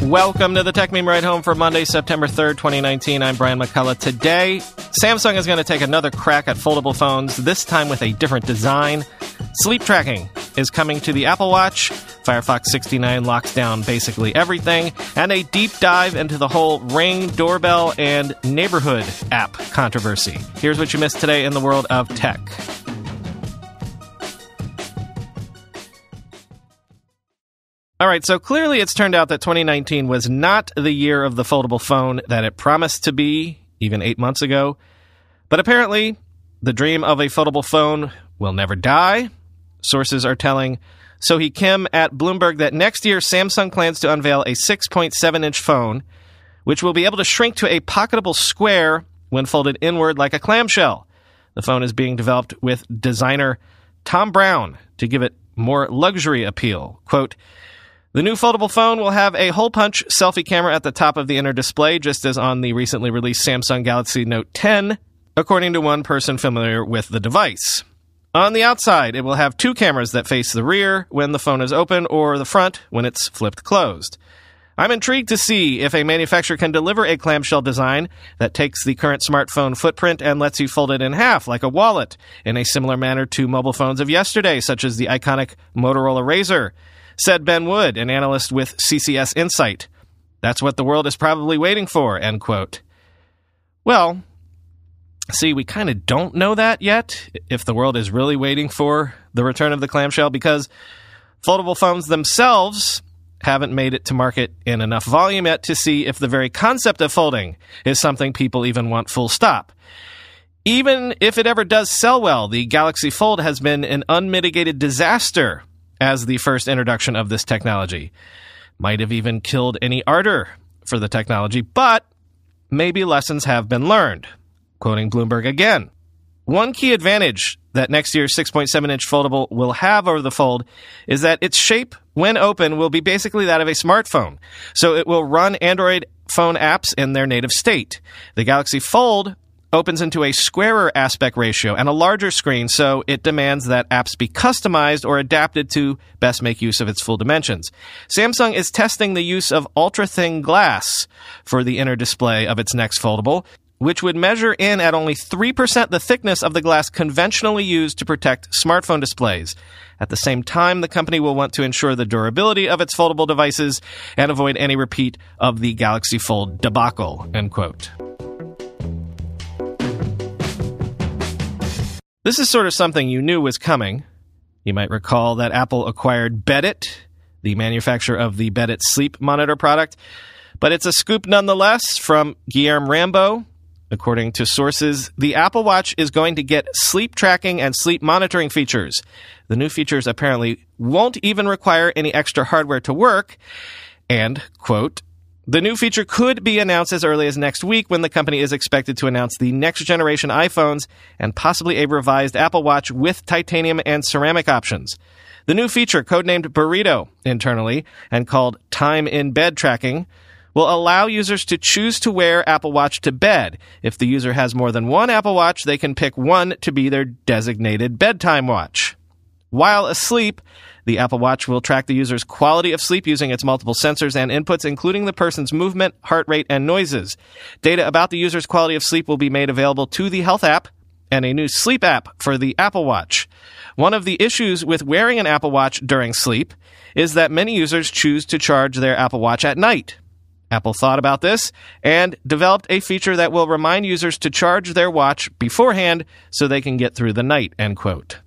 Welcome to the Tech Meme Ride Home for Monday, September 3rd, 2019. I'm Brian McCullough. Today, Samsung is going to take another crack at foldable phones, this time with a different design. Sleep tracking is coming to the Apple Watch. Firefox 69 locks down basically everything. And a deep dive into the whole Ring, doorbell, and neighborhood app controversy. Here's what you missed today in the world of tech. All right, so clearly it's turned out that 2019 was not the year of the foldable phone that it promised to be, even 8 months ago. But apparently, the dream of a foldable phone will never die. Sources are telling Sohee Kim at Bloomberg that next year Samsung plans to unveil a 6.7-inch phone, which will be able to shrink to a pocketable square when folded inward like a clamshell. The phone is being developed with designer Tom Brown to give it more luxury appeal. Quote, "The new foldable phone will have a hole-punch selfie camera at the top of the inner display, just as on the recently released Samsung Galaxy Note 10, according to one person familiar with the device. On the outside, it will have two cameras that face the rear when the phone is open or the front when it's flipped closed. I'm intrigued to see if a manufacturer can deliver a clamshell design that takes the current smartphone footprint and lets you fold it in half like a wallet, in a similar manner to mobile phones of yesterday, such as the iconic Motorola Razr," said Ben Wood, an analyst with CCS Insight. "That's what the world is probably waiting for," end quote. Well, see, we kind of don't know that yet, if the world is really waiting for the return of the clamshell, because foldable phones themselves haven't made it to market in enough volume yet to see if the very concept of folding is something people even want full stop. Even if it ever does sell well, the Galaxy Fold has been an unmitigated disaster as the first introduction of this technology. Might have even killed any ardor for the technology, but maybe lessons have been learned. Quoting Bloomberg again, "One key advantage that next year's 6.7-inch foldable will have over the Fold is that its shape, when open, will be basically that of a smartphone, so it will run Android phone apps in their native state. The Galaxy Fold opens into a squarer aspect ratio and a larger screen, so it demands that apps be customized or adapted to best make use of its full dimensions. Samsung is testing the use of ultra-thin glass for the inner display of its next foldable, which would measure in at only 3% the thickness of the glass conventionally used to protect smartphone displays. At the same time, the company will want to ensure the durability of its foldable devices and avoid any repeat of the Galaxy Fold debacle," end quote. This is sort of something you knew was coming. You might recall that Apple acquired Bedit, the manufacturer of the Bedit sleep monitor product. But it's a scoop nonetheless from Guillermo Rambo. According to sources, the Apple Watch is going to get sleep tracking and sleep monitoring features. The new features apparently won't even require any extra hardware to work. And, quote, "The new feature could be announced as early as next week, when the company is expected to announce the next generation iPhones and possibly a revised Apple Watch with titanium and ceramic options. The new feature, codenamed Burrito internally and called Time in Bed Tracking, will allow users to choose to wear Apple Watch to bed. If the user has more than one Apple Watch, they can pick one to be their designated bedtime watch. While asleep, the Apple Watch will track the user's quality of sleep using its multiple sensors and inputs, including the person's movement, heart rate, and noises. Data about the user's quality of sleep will be made available to the Health app and a new sleep app for the Apple Watch. One of the issues with wearing an Apple Watch during sleep is that many users choose to charge their Apple Watch at night. Apple thought about this and developed a feature that will remind users to charge their watch beforehand so they can get through the night," end quote.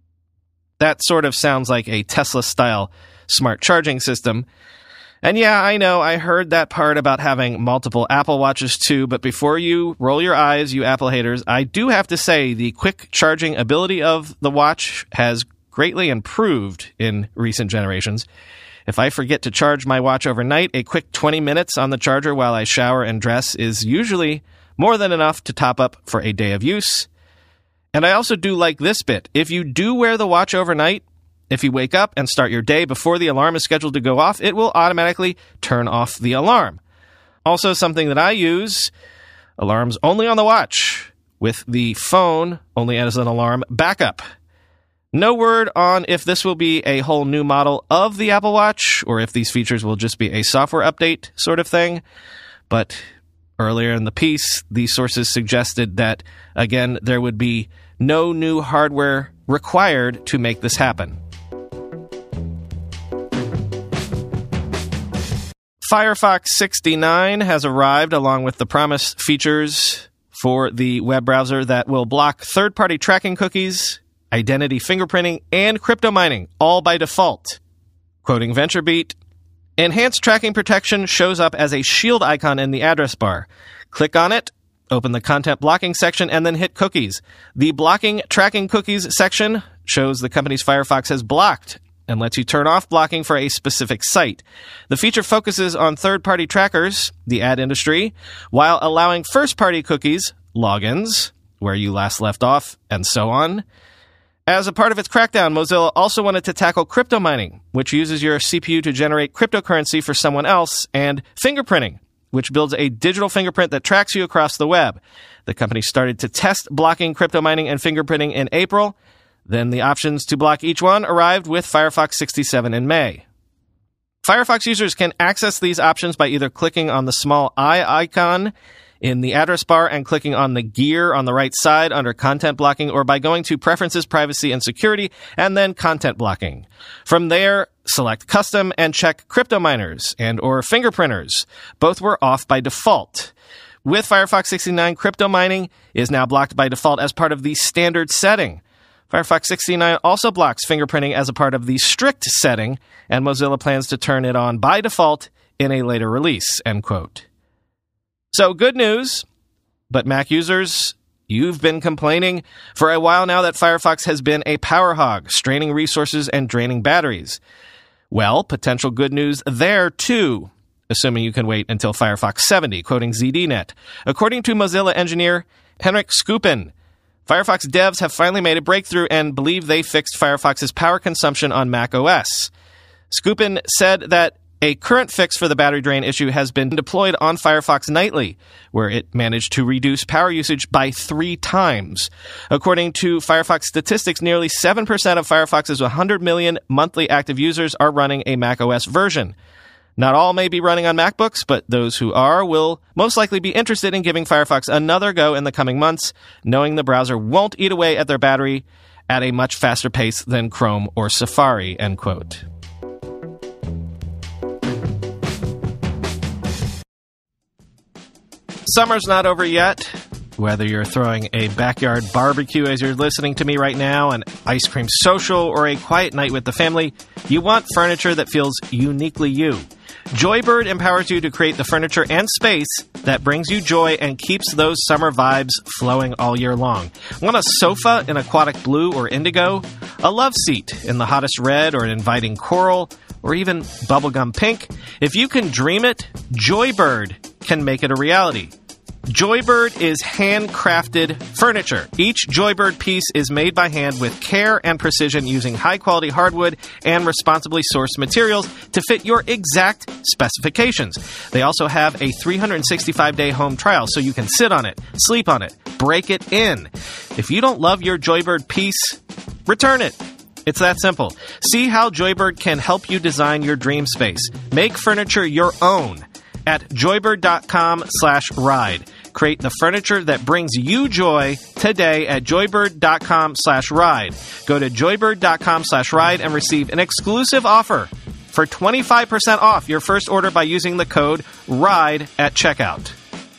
That sort of sounds like a Tesla-style smart charging system. And yeah, I know, I heard that part about having multiple Apple Watches too, but before you roll your eyes, you Apple haters, I do have to say the quick charging ability of the watch has greatly improved in recent generations. If I forget to charge my watch overnight, a quick 20 minutes on the charger while I shower and dress is usually more than enough to top up for a day of use. And I also do like this bit. If you do wear the watch overnight, if you wake up and start your day before the alarm is scheduled to go off, it will automatically turn off the alarm. Also, something that I use, alarms only on the watch, with the phone only as an alarm backup. No word on if this will be a whole new model of the Apple Watch or if these features will just be a software update sort of thing. But earlier in the piece, these sources suggested that, again, there would be no new hardware required to make this happen. Firefox 69 has arrived along with the promised features for the web browser that will block third-party tracking cookies, identity fingerprinting, and crypto mining, all by default. Quoting VentureBeat, enhanced tracking protection shows up as a shield icon in the address bar. Click on it, open the content blocking section, and then hit cookies. The blocking tracking cookies section shows the company's Firefox has blocked and lets you turn off blocking for a specific site. The feature focuses on third-party trackers, the ad industry, while allowing first-party cookies, logins, where you last left off, and so on. As a part of its crackdown, Mozilla also wanted to tackle crypto mining, which uses your CPU to generate cryptocurrency for someone else, and fingerprinting, which builds a digital fingerprint that tracks you across the web. The company started to test blocking crypto mining and fingerprinting in April. Then the options to block each one arrived with Firefox 67 in May. Firefox users can access these options by either clicking on the small eye icon in the address bar and clicking on the gear on the right side under content blocking, or by going to Preferences, Privacy, and Security, and then Content Blocking. From there, select Custom and check Crypto Miners and or Fingerprinters. Both were off by default. With Firefox 69, crypto mining is now blocked by default as part of the standard setting. Firefox 69 also blocks fingerprinting as a part of the strict setting, and Mozilla plans to turn it on by default in a later release, end quote. So good news, but Mac users, you've been complaining for a while now that Firefox has been a power hog, straining resources and draining batteries. Well, potential good news there too, assuming you can wait until Firefox 70, quoting ZDNet. According to Mozilla engineer Henrik Skupin, Firefox devs have finally made a breakthrough and believe they fixed Firefox's power consumption on Mac OS. Skupin said that a current fix for the battery drain issue has been deployed on Firefox Nightly, where it managed to reduce power usage by 3 times. According to Firefox statistics, nearly 7% of Firefox's 100 million monthly active users are running a Mac OS version. Not all may be running on MacBooks, but those who are will most likely be interested in giving Firefox another go in the coming months, knowing the browser won't eat away at their battery at a much faster pace than Chrome or Safari, end quote. Summer's not over yet. Whether you're throwing a backyard barbecue as you're listening to me right now, an ice cream social, or a quiet night with the family, you want furniture that feels uniquely you. Joybird empowers you to create the furniture and space that brings you joy and keeps those summer vibes flowing all year long. Want a sofa in aquatic blue or indigo? A love seat in the hottest red or an inviting coral? Or even bubblegum pink? If you can dream it, Joybird can make it a reality. Joybird is handcrafted furniture. Each Joybird piece is made by hand with care and precision using high-quality hardwood and responsibly sourced materials to fit your exact specifications. They also have a 365-day home trial, so you can sit on it, sleep on it, break it in. If you don't love your Joybird piece, return it. It's that simple. See how Joybird can help you design your dream space. Make furniture your own at joybird.com/ride. Create the furniture that brings you joy today at joybird.com/ride. Go to joybird.com/ride and receive an exclusive offer for 25% off your first order by using the code RIDE at checkout.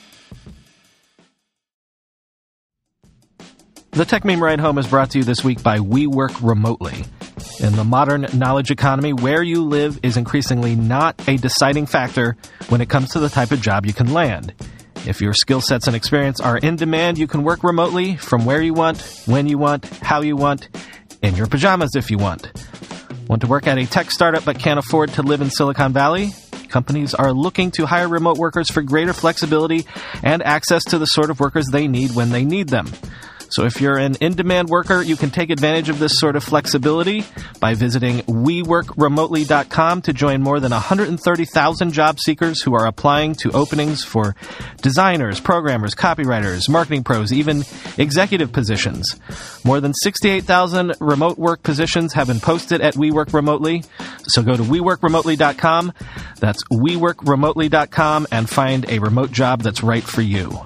The Tech Meme Ride Home is brought to you this week by We Work Remotely. In the modern knowledge economy, where you live is increasingly not a deciding factor when it comes to the type of job you can land. If your skill sets and experience are in demand, you can work remotely from where you want, when you want, how you want, in your pajamas if you want. Want to work at a tech startup but can't afford to live in Silicon Valley? Companies are looking to hire remote workers for greater flexibility and access to the sort of workers they need when they need them. So if you're an in-demand worker, you can take advantage of this sort of flexibility by visiting WeWorkRemotely.com to join more than 130,000 job seekers who are applying to openings for designers, programmers, copywriters, marketing pros, even executive positions. More than 68,000 remote work positions have been posted at WeWork Remotely. So go to WeWorkRemotely.com. That's WeWorkRemotely.com and find a remote job that's right for you.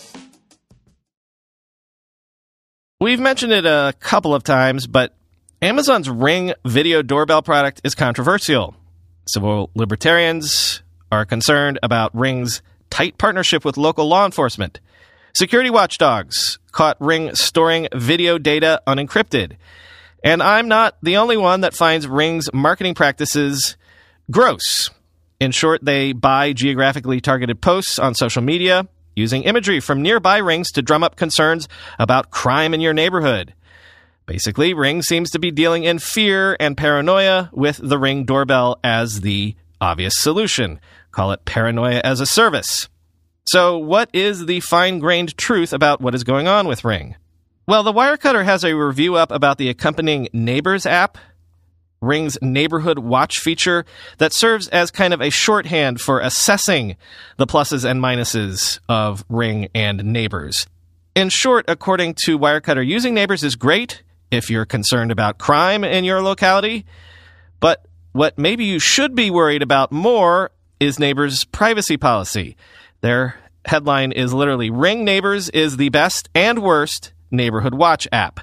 We've mentioned it a couple of times, but Amazon's Ring video doorbell product is controversial. Civil libertarians are concerned about Ring's tight partnership with local law enforcement. Security watchdogs caught Ring storing video data unencrypted. And I'm not the only one that finds Ring's marketing practices gross. In short, they buy geographically targeted posts on social media, using imagery from nearby rings to drum up concerns about crime in your neighborhood. Basically, Ring seems to be dealing in fear and paranoia with the Ring doorbell as the obvious solution. Call it paranoia as a service. So what is the fine-grained truth about what is going on with Ring? Well, the Wirecutter has a review up about the accompanying Neighbors app, Ring's Neighborhood Watch feature that serves as kind of a shorthand for assessing the pluses and minuses of Ring and Neighbors. In short, according to Wirecutter, using Neighbors is great if you're concerned about crime in your locality, but what maybe you should be worried about more is Neighbors' privacy policy. Their headline is literally, Ring Neighbors is the best and worst neighborhood watch app.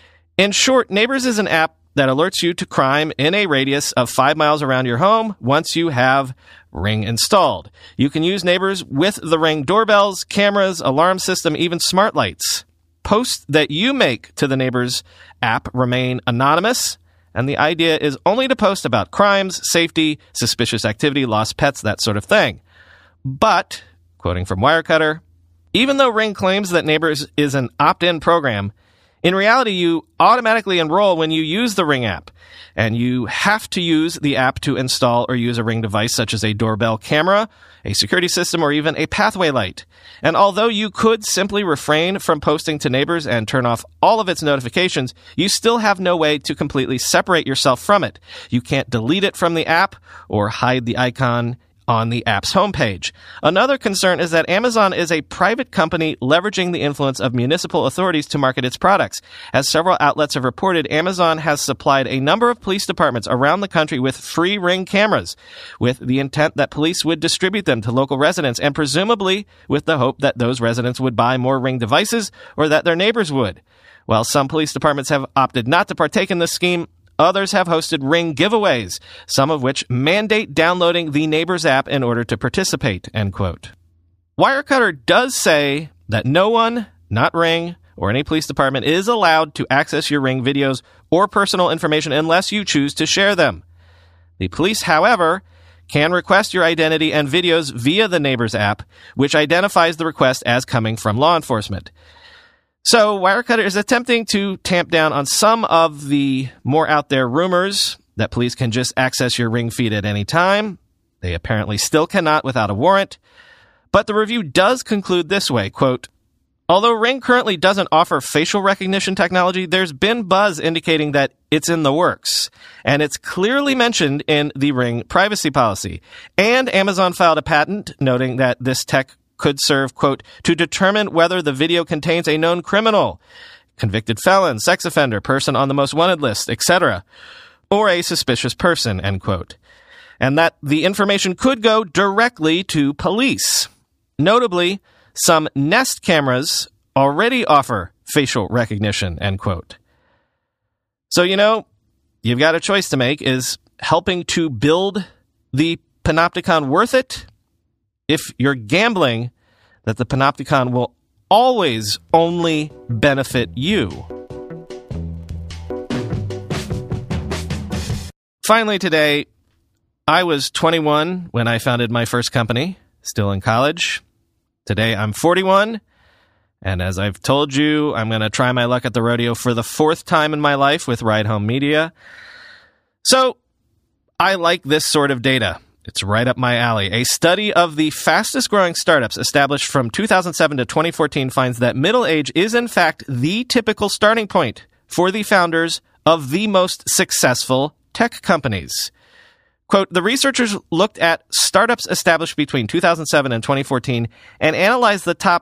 In short, Neighbors is an app that alerts you to crime in a radius of 5 miles around your home once you have Ring installed. You can use Neighbors with the Ring doorbells, cameras, alarm system, even smart lights. Posts that you make to the Neighbors app remain anonymous, and the idea is only to post about crimes, safety, suspicious activity, lost pets, that sort of thing. But, quoting from Wirecutter, even though Ring claims that Neighbors is an opt-in program, in reality, you automatically enroll when you use the Ring app, and you have to use the app to install or use a Ring device such as a doorbell camera, a security system, or even a pathway light. And although you could simply refrain from posting to Neighbors and turn off all of its notifications, you still have no way to completely separate yourself from it. You can't delete it from the app or hide the icon on the app's homepage. Another concern is that Amazon is a private company leveraging the influence of municipal authorities to market its products. As several outlets have reported, Amazon has supplied a number of police departments around the country with free Ring cameras, with the intent that police would distribute them to local residents, and presumably with the hope that those residents would buy more Ring devices or that their neighbors would. While some police departments have opted not to partake in this scheme, others have hosted Ring giveaways, some of which mandate downloading the Neighbors app in order to participate, end quote. Wirecutter does say that no one, not Ring, or any police department is allowed to access your Ring videos or personal information unless you choose to share them. The police, however, can request your identity and videos via the Neighbors app, which identifies the request as coming from law enforcement. So Wirecutter is attempting to tamp down on some of the more out there rumors that police can just access your Ring feed at any time. They apparently still cannot without a warrant. But the review does conclude this way, quote, although Ring currently doesn't offer facial recognition technology, there's been buzz indicating that it's in the works. And it's clearly mentioned in the Ring privacy policy. And Amazon filed a patent noting that this tech could serve, quote, to determine whether the video contains a known criminal, convicted felon, sex offender, person on the most wanted list, etc., or a suspicious person, end quote. And that the information could go directly to police. Notably, some Nest cameras already offer facial recognition, end quote. So, you've got a choice to make. Is helping to build the Panopticon worth it? If you're gambling that the Panopticon will always only benefit you. Finally today, I was 21 when I founded my first company, still in college. Today I'm 41, and as I've told you, I'm going to try my luck at the rodeo for the 4th time in my life with Ride Home Media. So, I like this sort of data. It's right up my alley. A study of the fastest growing startups established from 2007 to 2014 finds that middle age is in fact the typical starting point for the founders of the most successful tech companies. Quote, the researchers looked at startups established between 2007 and 2014 and analyzed the top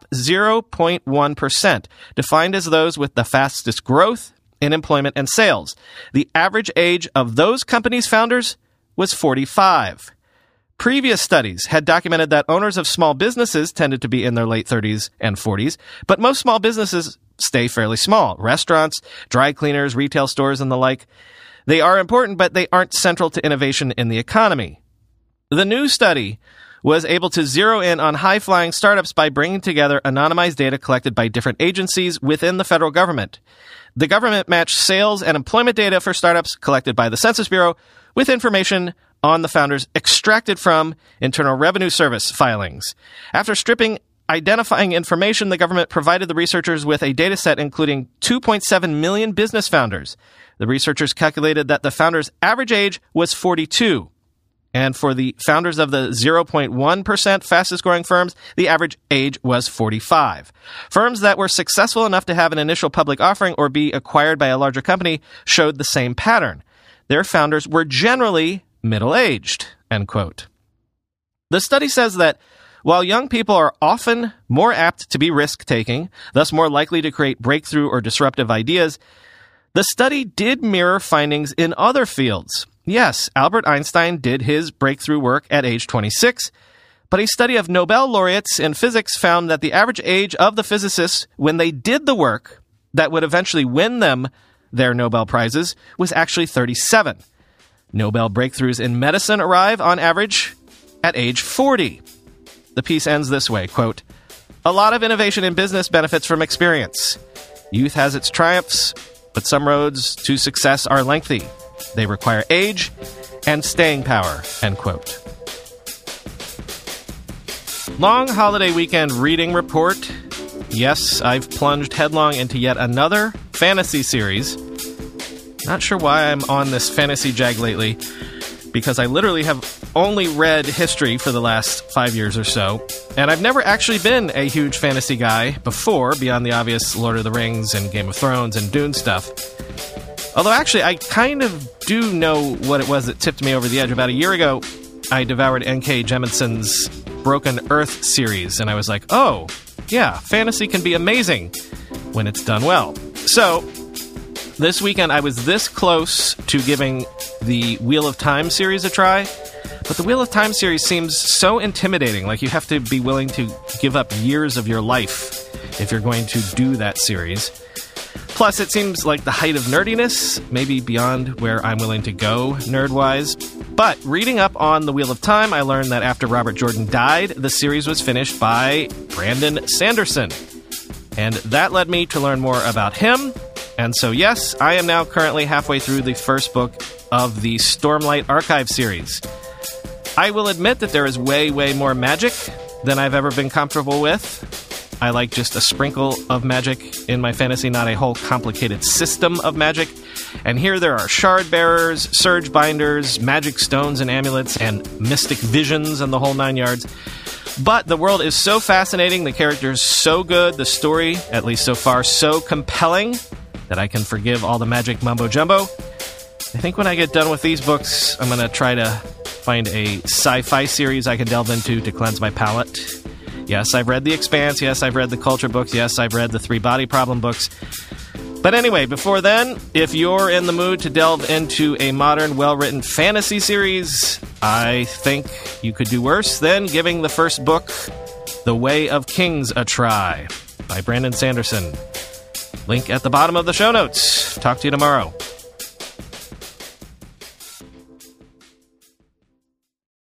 0.1%, defined as those with the fastest growth in employment and sales. The average age of those companies' founders was 45. Previous studies had documented that owners of small businesses tended to be in their late 30s and 40s, but most small businesses stay fairly small. Restaurants, dry cleaners, retail stores, and the like. They are important, but they aren't central to innovation in the economy. The new study was able to zero in on high-flying startups by bringing together anonymized data collected by different agencies within the federal government. The government matched sales and employment data for startups collected by the Census Bureau with information on the founders extracted from Internal Revenue Service filings. After stripping identifying information, the government provided the researchers with a data set including 2.7 million business founders. The researchers calculated that the founders' average age was 42. And for the founders of the 0.1% fastest growing firms, the average age was 45. Firms that were successful enough to have an initial public offering or be acquired by a larger company showed the same pattern. Their founders were generally middle-aged, end quote. The study says that while young people are often more apt to be risk-taking, thus more likely to create breakthrough or disruptive ideas, the study did mirror findings in other fields. Yes, Albert Einstein did his breakthrough work at age 26, but a study of Nobel laureates in physics found that the average age of the physicists when they did the work that would eventually win them their Nobel Prizes was actually 37. Nobel breakthroughs in medicine arrive, on average, at age 40. The piece ends this way, quote, a lot of innovation in business benefits from experience. Youth has its triumphs, but some roads to success are lengthy. They require age and staying power, end quote. Long holiday weekend reading report. Yes, I've plunged headlong into yet another fantasy series. Not sure why I'm on this fantasy jag lately, because I literally have only read history for the last 5 years or so, and I've never actually been a huge fantasy guy before, beyond the obvious Lord of the Rings and Game of Thrones and Dune stuff. Although actually, I kind of do know what it was that tipped me over the edge. About a year ago, I devoured N.K. Jemisin's Broken Earth series, and I was like, oh, yeah, fantasy can be amazing when it's done well. So, this weekend I was this close to giving the Wheel of Time series a try, but the Wheel of Time series seems so intimidating, like you have to be willing to give up years of your life if you're going to do that series. Plus, it seems like the height of nerdiness, maybe beyond where I'm willing to go nerd-wise. But reading up on the Wheel of Time, I learned that after Robert Jordan died, the series was finished by Brandon Sanderson. And that led me to learn more about him. And so, yes, I am now currently halfway through the first book of the Stormlight Archive series. I will admit that there is way, way more magic than I've ever been comfortable with. I like just a sprinkle of magic in my fantasy, not a whole complicated system of magic. And here there are shard bearers, surge binders, magic stones and amulets, and mystic visions and the whole 9 yards. But the world is so fascinating, the characters so good, the story, at least so far, so compelling that I can forgive all the magic mumbo-jumbo. I think when I get done with these books, I'm going to try to find a sci-fi series I can delve into to cleanse my palate. Yes, I've read The Expanse. Yes, I've read the Culture books. Yes, I've read the 3 Body Problem books. But anyway, before then, if you're in the mood to delve into a modern, well-written fantasy series, I think you could do worse than giving the first book, The Way of Kings, a try by Brandon Sanderson. Link at the bottom of the show notes. Talk to you tomorrow.